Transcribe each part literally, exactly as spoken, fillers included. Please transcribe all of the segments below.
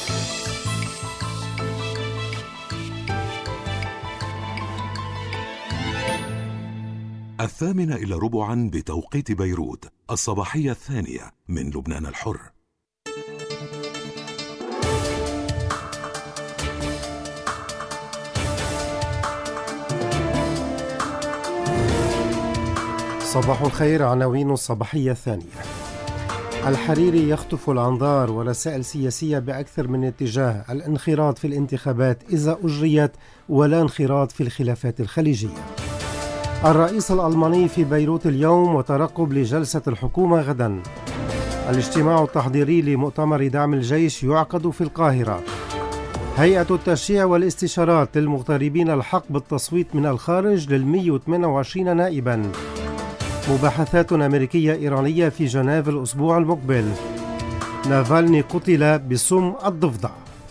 الثامنة إلى ربعا بتوقيت بيروت، الصباحية الثانية من لبنان الحر. صباح الخير. عناوين الصباحية الثانية: الحريري يخطف الأنظار ورسائل سياسية بأكثر من اتجاه، الانخراط في الانتخابات إذا أجريت ولا انخراط في الخلافات الخليجية. الرئيس الألماني في بيروت اليوم وترقب لجلسة الحكومة غدا. الاجتماع التحضيري لمؤتمر دعم الجيش يعقد في القاهرة. هيئة التشريع والاستشارات للمغتربين الحق بالتصويت من الخارج للمئة وثمانية وعشرين نائباً. مباحثات أمريكية إيرانية في جنيف الأسبوع المقبل. نافالني قتل بسم الضفدع.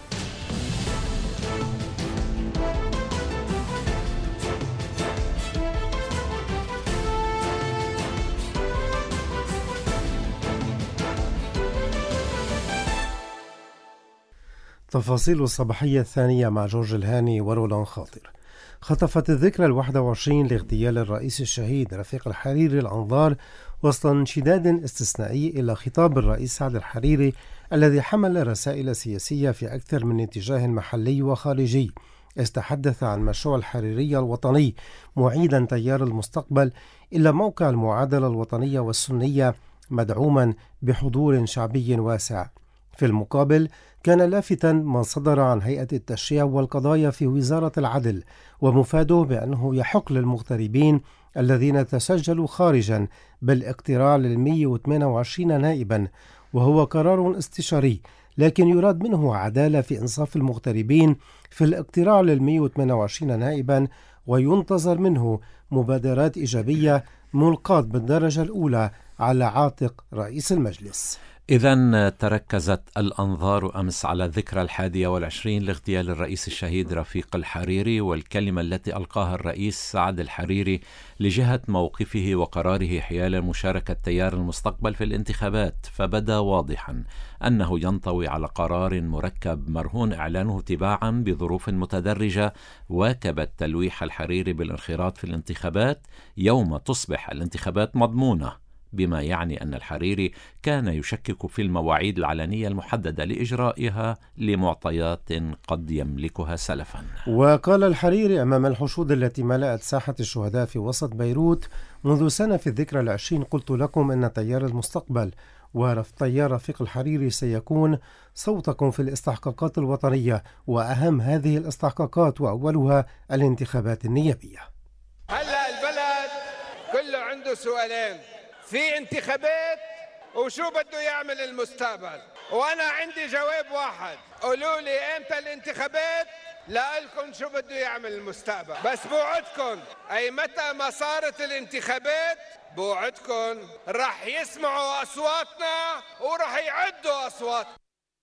تفاصيل الصباحية الثانية مع جورج الهاني ورولان خاطر. خطفت الذكرى الواحد وعشرين لاغتيال الرئيس الشهيد رفيق الحريري الأنظار وسط انشداد استثنائي إلى خطاب الرئيس سعد الحريري الذي حمل رسائل سياسية في أكثر من اتجاه محلي وخارجي. استحدث عن مشروع الحريرية الوطني معيدا تيار المستقبل إلى موقع المعادلة الوطنية والسنية مدعوما بحضور شعبي واسع. في المقابل كان لافتا ما صدر عن هيئة التشريع والقضايا في وزارة العدل، ومفاده بأنه يحق للمغتربين الذين تسجلوا خارجا بالاقتراع للمئة وثمانية وعشرين نائبا، وهو قرار استشاري لكن يراد منه عدالة في إنصاف المغتربين في الاقتراع للمئة وثمانية وعشرين نائبا، وينتظر منه مبادرات إيجابية ملقاة بالدرجة الأولى على عاتق رئيس المجلس. إذن تركزت الأنظار أمس على الذكرى الحادية والعشرين لاغتيال الرئيس الشهيد رفيق الحريري، والكلمة التي ألقاها الرئيس سعد الحريري لجهة موقفه وقراره حيال مشاركة تيار المستقبل في الانتخابات، فبدا واضحا أنه ينطوي على قرار مركب مرهون إعلانه تباعا بظروف متدرجة واكبت تلويح الحريري بالانخراط في الانتخابات يوم تصبح الانتخابات مضمونة، بما يعني أن الحريري كان يشكك في المواعيد العلنية المحددة لإجرائها لمعطيات قد يملكها سلفا. وقال الحريري أمام الحشود التي ملأت ساحة الشهداء في وسط بيروت منذ سنة في الذكرى العشرين: قلت لكم أن تيار المستقبل وتيار رفيق الحريري سيكون صوتكم في الاستحقاقات الوطنية، وأهم هذه الاستحقاقات وأولها الانتخابات النيابية. هلأ البلد كله عنده سؤالين: في انتخابات وشو بده يعمل المستقبل؟ وانا عندي جواب واحد: قولوا لي امتى الانتخابات لألكم شو بده يعمل المستقبل. بس بوعدكم اي متى ما صارت الانتخابات بوعدكم رح يسمعوا اصواتنا ورح يعدوا اصواتنا.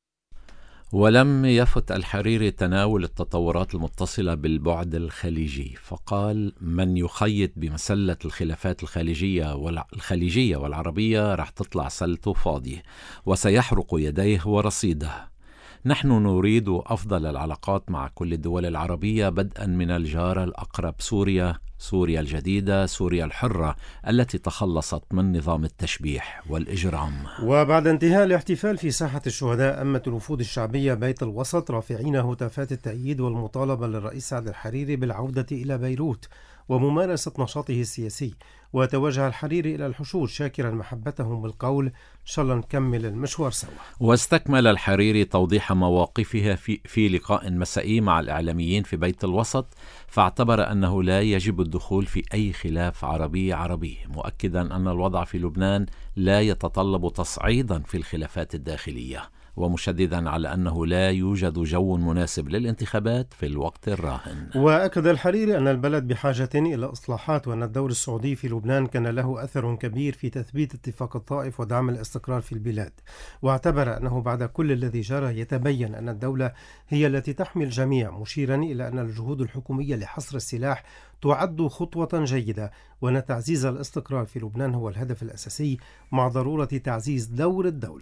ولم يفت الحريري تناول التطورات المتصلة بالبعد الخليجي، فقال: من يخيط بمسلة الخلافات الخليجية والخليجية والعربية رح تطلع سلته فاضية وسيحرق يديه ورصيده. نحن نريد أفضل العلاقات مع كل الدول العربية، بدءا من الجارة الأقرب سوريا، سوريا الجديدة، سوريا الحرة التي تخلصت من نظام التشبيح والإجرام. وبعد انتهاء الاحتفال في ساحة الشهداء، أمت الوفود الشعبية بيت الوسط رافعين هتافات التأييد والمطالبة للرئيس سعد الحريري بالعودة إلى بيروت وممارسة نشاطه السياسي. وتوجه الحريري إلى الحشود شاكرا محبتهم بالقول: إن شاء الله نكمل المشوار سوا. واستكمل الحريري توضيح مواقفها في, في لقاء مسائي مع الإعلاميين في بيت الوسط، فاعتبر أنه لا يجب الدخول في أي خلاف عربي عربي، مؤكدا أن الوضع في لبنان لا يتطلب تصعيدا في الخلافات الداخلية، ومشددا على أنه لا يوجد جو مناسب للانتخابات في الوقت الراهن. وأكد الحريري أن البلد بحاجة إلى إصلاحات، وأن الدور السعودي في لبنان كان له أثر كبير في تثبيت اتفاق الطائف ودعم الاستقرار في البلاد. واعتبر أنه بعد كل الذي جرى يتبين أن الدولة هي التي تحمي الجميع، مشيرا إلى أن الجهود الحكومية لحصر السلاح تعد خطوة جيدة، وأن تعزيز الاستقرار في لبنان هو الهدف الأساسي، مع ضرورة تعزيز دور الدولة.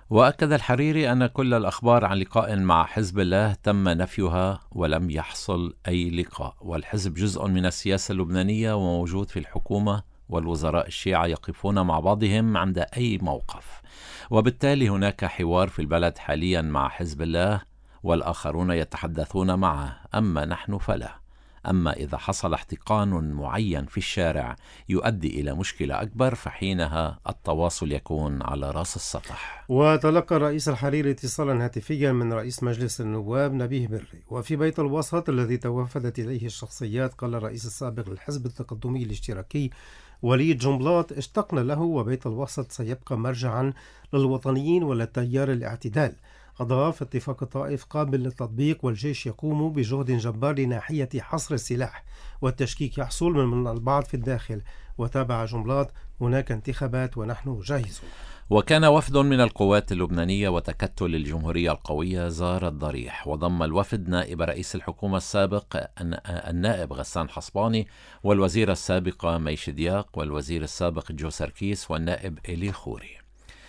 وأكد الحريري أن كل الأخبار عن لقاء مع حزب الله تم نفيها ولم يحصل أي لقاء، والحزب جزء من السياسة اللبنانية وموجود في الحكومة، والوزراء الشيعة يقفون مع بعضهم عند أي موقف، وبالتالي هناك حوار في البلد حاليا مع حزب الله والآخرون يتحدثون معه، أما نحن فلا. أما إذا حصل احتقان معين في الشارع يؤدي إلى مشكلة أكبر، فحينها التواصل يكون على رأس السطح. وتلقى الرئيس الحريري اتصالا هاتفيا من رئيس مجلس النواب نبيه بري. وفي بيت الوسط الذي توافدت إليه الشخصيات قال الرئيس السابق للحزب التقدمي الاشتراكي وليد جنبلاط: اشتقنا له، وبيت الوسط سيبقى مرجعا للوطنيين وللتيار الاعتدال. أضاف: اتفاق الطائف قابل للتطبيق، والجيش يقوم بجهد جبار لناحية حصر السلاح، والتشكيك يحصل من البعض في الداخل. وتابع جنبلاط: هناك انتخابات ونحن جاهزون. وكان وفد من القوات اللبنانية وتكتل الجمهورية القوية زار الضريح، وضم الوفد نائب رئيس الحكومة السابق النائب غسان حصباني، والوزير السابق ميش دياق، والوزير السابق جو سركيس، والنائب إلي خوري.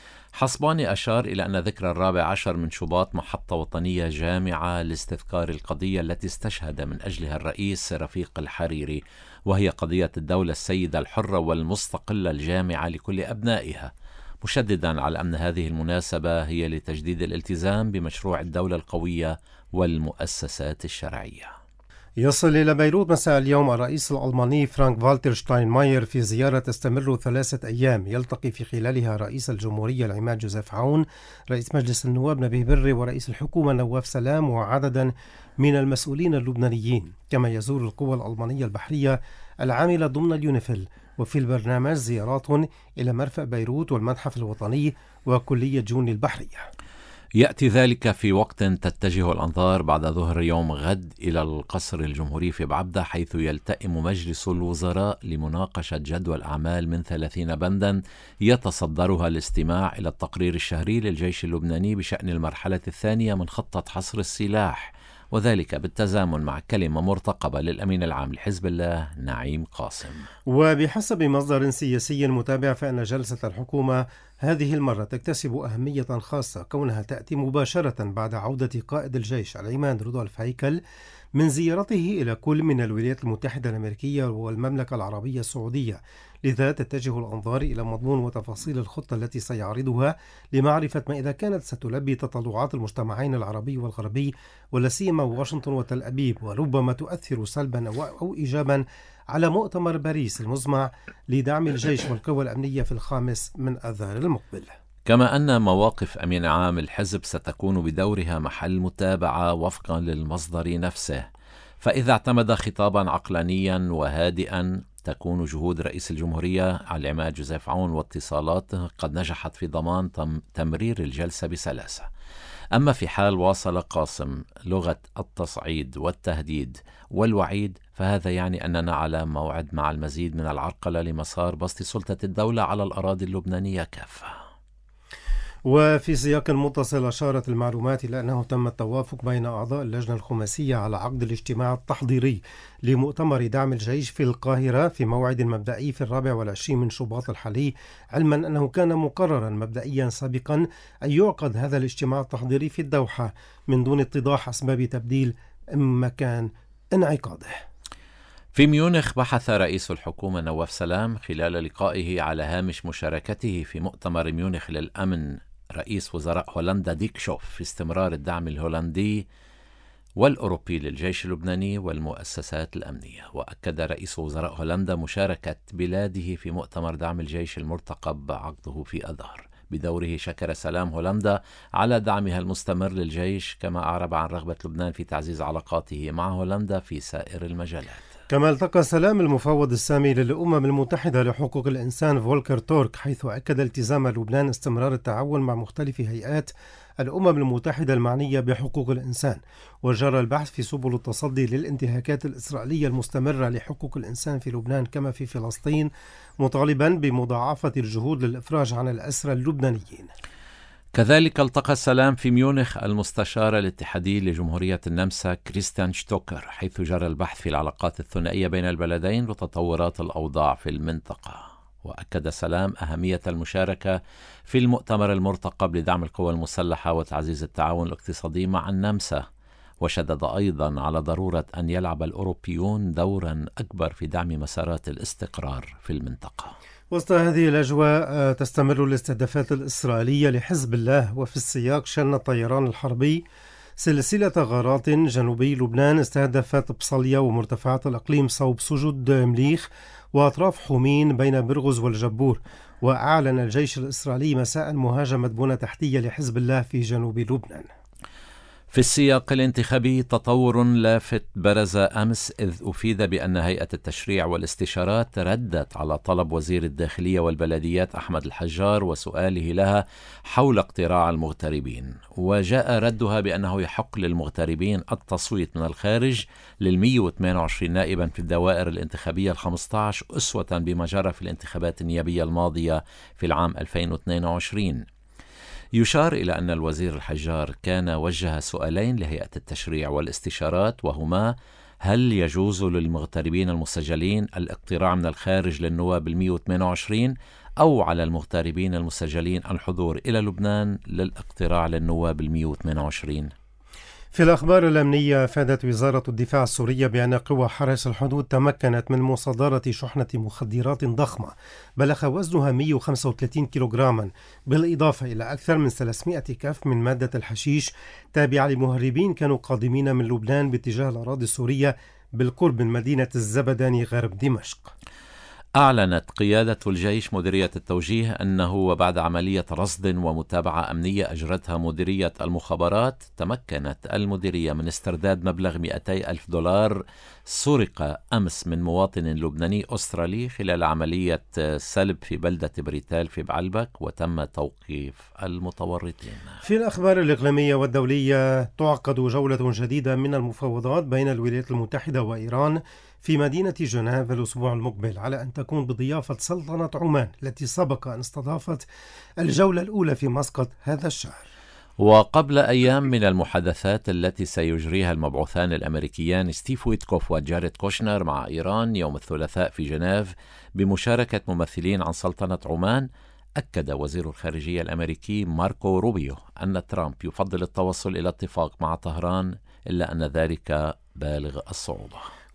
حصباني أشار إلى أن ذكرى الرابع عشر من شباط محطة وطنية جامعة لاستذكار القضية التي استشهد من أجلها الرئيس رفيق الحريري، وهي قضية الدولة السيدة الحرة والمستقلة الجامعة لكل أبنائها، مشددا على أن هذه المناسبة هي لتجديد الالتزام بمشروع الدولة القوية والمؤسسات الشرعية. يصل إلى بيروت مساء اليوم الرئيس الألماني فرانك فالتر شتاينماير في زيارة تستمر ثلاثة أيام، يلتقي في خلالها رئيس الجمهورية العماد جوزيف عون، رئيس مجلس النواب نبيه بري، ورئيس الحكومة نواف سلام، وعددا من المسؤولين اللبنانيين. كما يزور القوى الألمانية البحرية العاملة ضمن اليونيفيل. وفي البرنامج زيارات إلى مرفأ بيروت والمتحف الوطني وكلية جوني البحرية. يأتي ذلك في وقت تتجه الأنظار بعد ظهر يوم غد إلى القصر الجمهوري في بعبدة، حيث يلتئم مجلس الوزراء لمناقشة جدول أعمال من ثلاثين بندا يتصدرها الاستماع إلى التقرير الشهري للجيش اللبناني بشأن المرحلة الثانية من خطة حصر السلاح، وذلك بالتزامن مع كلمة مرتقبة للأمين العام لحزب الله نعيم قاسم. وبحسب مصدر سياسي متابع فإن جلسة الحكومة هذه المرة تكتسب أهمية خاصة، كونها تأتي مباشرة بعد عودة قائد الجيش العماد رودولف هيكل من زيارته إلى كل من الولايات المتحدة الأمريكية والمملكة العربية السعودية. لذا تتجه الأنظار إلى مضمون وتفاصيل الخطة التي سيعرضها لمعرفة ما إذا كانت ستلبي تطلعات المجتمعين العربي والغربي، ولا سيما واشنطن وتل أبيب، وربما تؤثر سلبا أو إيجابا على مؤتمر باريس المزمع لدعم الجيش والقوى الأمنية في الخامس من آذار المقبل. كما أن مواقف أمين عام الحزب ستكون بدورها محل متابعة وفقا للمصدر نفسه، فإذا اعتمد خطابا عقلانيا وهادئا تكون جهود رئيس الجمهورية العماد جوزيف عون واتصالاته قد نجحت في ضمان تمرير الجلسة بسلاسة. أما في حال واصل قاسم لغة التصعيد والتهديد والوعيد، فهذا يعني أننا على موعد مع المزيد من العرقلة لمسار بسط سلطة الدولة على الأراضي اللبنانية كافة. وفي سياق متصل أشارت المعلومات إلى أنه تم التوافق بين أعضاء اللجنة الخماسية على عقد الاجتماع التحضيري لمؤتمر دعم الجيش في القاهرة في موعد مبدئي في الرابع والعشرين من شباط الحالي، علما أنه كان مقررا مبدئيا سابقا أن يعقد هذا الاجتماع التحضيري في الدوحة من دون اتضاح أسباب تبديل مكان انعقاده. في ميونخ بحث رئيس الحكومة نواف سلام خلال لقائه على هامش مشاركته في مؤتمر ميونخ للأمن رئيس وزراء هولندا ديك شوف في استمرار الدعم الهولندي والأوروبي للجيش اللبناني والمؤسسات الأمنية. وأكد رئيس وزراء هولندا مشاركة بلاده في مؤتمر دعم الجيش المرتقب عقده في أذار. بدوره شكر سلام هولندا على دعمها المستمر للجيش، كما أعرب عن رغبة لبنان في تعزيز علاقاته مع هولندا في سائر المجالات. كما التقى سلام المفوض السامي للأمم المتحدة لحقوق الإنسان فولكر تورك، حيث أكد التزام لبنان استمرار التعاون مع مختلف هيئات الأمم المتحدة المعنية بحقوق الإنسان، وجرى البحث في سبل التصدي للانتهاكات الإسرائيلية المستمرة لحقوق الإنسان في لبنان كما في فلسطين، مطالبا بمضاعفة الجهود للإفراج عن الأسرى اللبنانيين. كذلك التقى السلام في ميونخ المستشار الاتحادي لجمهورية النمسا كريستيان شتوكر، حيث جرى البحث في العلاقات الثنائية بين البلدين وتطورات الأوضاع في المنطقة. وأكد سلام أهمية المشاركة في المؤتمر المرتقب لدعم القوى المسلحة وتعزيز التعاون الاقتصادي مع النمسا، وشدد أيضا على ضرورة أن يلعب الأوروبيون دورا أكبر في دعم مسارات الاستقرار في المنطقة. وسط هذه الأجواء تستمر الاستهدافات الإسرائيلية لحزب الله، وفي السياق شن الطيران الحربي سلسلة غارات جنوبي لبنان استهدفت بصليا ومرتفعات الأقليم صوب سجود مليخ وأطراف حومين بين برغز والجبور. وأعلن الجيش الإسرائيلي مساء مهاجمة بنى تحتية لحزب الله في جنوب لبنان. في السياق الانتخابي تطور لافت برز أمس، إذ أفيد بأن هيئة التشريع والاستشارات ردت على طلب وزير الداخلية والبلديات أحمد الحجار وسؤاله لها حول اقتراع المغتربين، وجاء ردها بأنه يحق للمغتربين التصويت من الخارج للمئة وثمانية وعشرين نائبا في الدوائر الانتخابية الخمسة عشر أسوة بما جرى في الانتخابات النيابية الماضية في العام ألفين واثنين وعشرين. يشار إلى أن الوزير الحجار كان وجه سؤالين لهيئة التشريع والاستشارات، وهما: هل يجوز للمغتربين المسجلين الاقتراع من الخارج للنواب المئة وثمانية وعشرين، أو على المغتربين المسجلين الحضور إلى لبنان للاقتراع للنواب المئة وثمانية وعشرين؟ في الأخبار الأمنية، أفادت وزارة الدفاع السورية بأن قوى حرس الحدود تمكنت من مصادرة شحنة مخدرات ضخمة بلغ وزنها مئة وخمسة وثلاثين كيلوغراما، بالإضافة إلى أكثر من ثلاثمئة كف من مادة الحشيش تابعة لمهربين كانوا قادمين من لبنان باتجاه الأراضي السورية بالقرب من مدينة الزبداني غرب دمشق. أعلنت قيادة الجيش مديرية التوجيه أنه وبعد عملية رصد ومتابعة أمنية أجرتها مديرية المخابرات، تمكنت المديرية من استرداد مبلغ مئتي ألف دولار سرق أمس من مواطن لبناني أسترالي خلال عملية سلب في بلدة بريتال في بعلبك، وتم توقيف المتورطين. في الأخبار الإقليمية والدولية، تعقد جولة جديدة من المفاوضات بين الولايات المتحدة وإيران في مدينة جنيف الأسبوع المقبل، على أن تكون بضيافة سلطنة عمان التي سبق أن استضافت الجولة الأولى في مسقط هذا الشهر. وقبل أيام من المحادثات التي سيجريها المبعوثان الأمريكيان ستيف ويتكوف وجاريد كوشنر مع إيران يوم الثلاثاء في جنيف بمشاركة ممثلين عن سلطنة عمان، أكد وزير الخارجية الأمريكي ماركو روبيو أن ترامب يفضل التوصل إلى اتفاق مع طهران، إلا أن ذلك بالغ الصعوبة.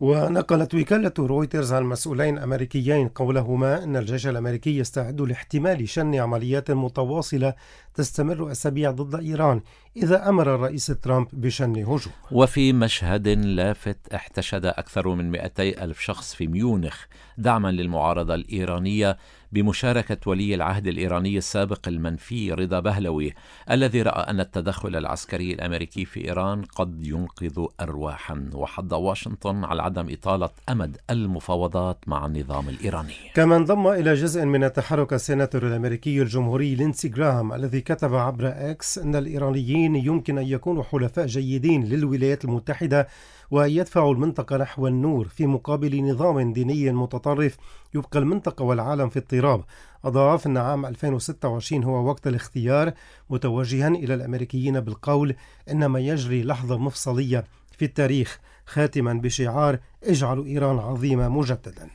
ونقلت وكالة رويترز عن مسؤولين أمريكيين قولهما أن الجيش الأمريكي يستعد لاحتمال شن عمليات متواصلة تستمر أسابيع ضد إيران إذا أمر الرئيس ترامب بشن هجوم. وفي مشهد لافت، احتشد أكثر من مئتي ألف شخص في ميونخ دعما للمعارضة الإيرانية بمشاركة ولي العهد الإيراني السابق المنفي رضا بهلوي، الذي رأى أن التدخل العسكري الأمريكي في إيران قد ينقذ أرواحا، وحض واشنطن على عدم إطالة أمد المفاوضات مع النظام الإيراني. كما انضم إلى جزء من التحرك السيناتور الأمريكي الجمهوري لينسي جراهام، الذي كتب عبر إكس أن الإيرانيين يمكن أن يكونوا حلفاء جيدين للولايات المتحدة وأن يدفعوا المنطقة نحو النور في مقابل نظام ديني متطرف يبقى المنطقة والعالم في اضطراب. أضاف أن عام ألفين وستة وعشرين هو وقت الاختيار، متوجها إلى الأمريكيين بالقول إن ما يجري لحظة مفصلية في التاريخ، خاتما بشعار اجعلوا إيران عظيمة مجددا.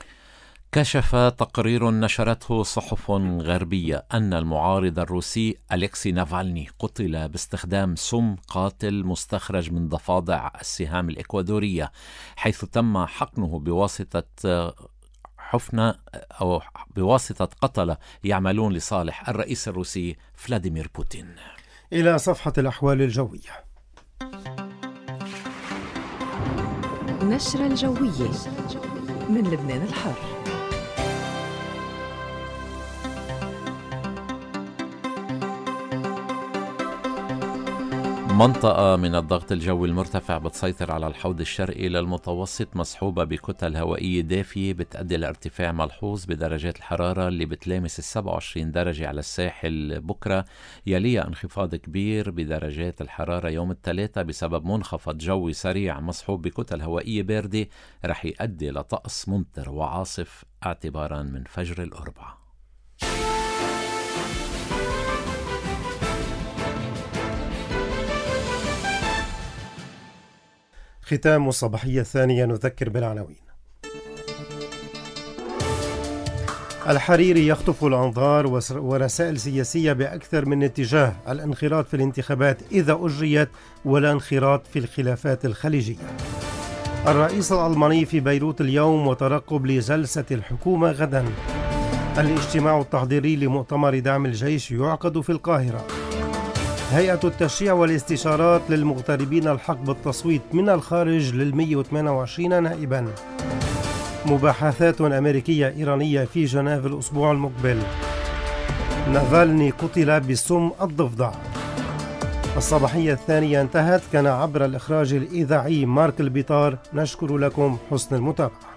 كشف تقرير نشرته صحف غربية أن المعارض الروسي أليكسي نافالني قتل باستخدام سم قاتل مستخرج من ضفادع السهام الإكوادورية، حيث تم حقنه بواسطة حفنة أو بواسطة قتلة يعملون لصالح الرئيس الروسي فلاديمير بوتين. إلى صفحة الأحوال الجوية. نشرة الجوية من لبنان الحر. منطقة من الضغط الجوي المرتفع بتسيطر على الحوض الشرقي للمتوسط، مصحوبة بكتل هوائية دافية بتؤدي لارتفاع ملحوظ بدرجات الحرارة اللي بتلامس السبعة وعشرين درجة على الساحل بكرة، يليها انخفاض كبير بدرجات الحرارة يوم الثلاثاء بسبب منخفض جوي سريع مصحوب بكتل هوائية باردة رح يؤدي لطقس ممطر وعاصف اعتبارا من فجر الأربعاء. ختام الصباحية الثانية، نذكر بالعناوين. الحريري يخطف الأنظار ورسائل سياسية بأكثر من اتجاه: الانخراط في الانتخابات إذا أجريت والانخراط في الخلافات الخليجية. الرئيس الألماني في بيروت اليوم وترقب لجلسة الحكومة غدا. الاجتماع التحضيري لمؤتمر دعم الجيش يعقد في القاهرة. هيئة التشريع والاستشارات للمغتربين الحق بالتصويت من الخارج للمئة وثمانية وعشرين نائبا. مباحثات أمريكية إيرانية في جنيف الأسبوع المقبل. نافالني قتل بسم الضفدع. الصباحية الثانية انتهت. كان عبر الإخراج الإذاعي مارك البيطار. نشكر لكم حسن المتابعة.